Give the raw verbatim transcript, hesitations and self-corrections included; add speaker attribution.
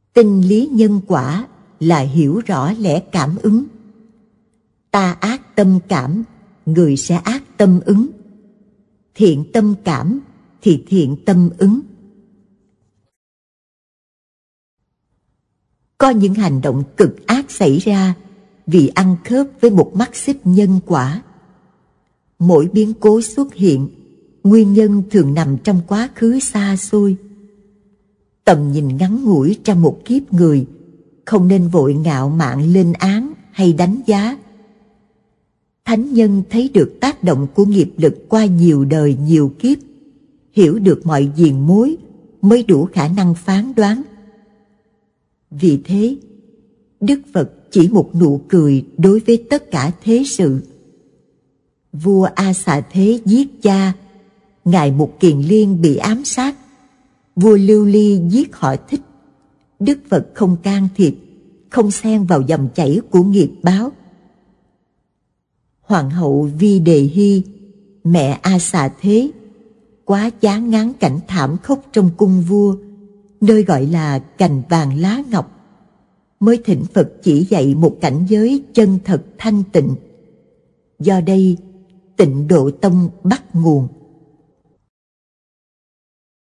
Speaker 1: Tinh lý nhân quả là hiểu rõ lẽ cảm ứng. Ta ác tâm cảm, người sẽ ác tâm ứng. Thiện tâm cảm thì thiện tâm ứng. Có những hành động cực ác xảy ra vì ăn khớp với một mắt xích nhân quả. Mỗi biến cố xuất hiện, nguyên nhân thường nằm trong quá khứ xa xôi. Tầm nhìn ngắn ngủi trong một kiếp người, không nên vội ngạo mạn lên án hay đánh giá. Thánh nhân thấy được tác động của nghiệp lực qua nhiều đời nhiều kiếp, hiểu được mọi diền mối mới đủ khả năng phán đoán. Vì thế, Đức Phật chỉ một nụ cười đối với tất cả thế sự. Vua A Xà Thế giết cha, ngài Mục Kiền Liên bị ám sát, vua Lưu Ly giết họ Thích. Đức Phật không can thiệp, không xen vào dòng chảy của nghiệp báo. Hoàng hậu Vi Đề Hy, mẹ A Xà Thế, quá chán ngán cảnh thảm khốc trong cung vua, nơi gọi là cành vàng lá ngọc, mới thỉnh Phật chỉ dạy một cảnh giới chân thật thanh tịnh. Do đây, Tịnh Độ Tông bắt nguồn.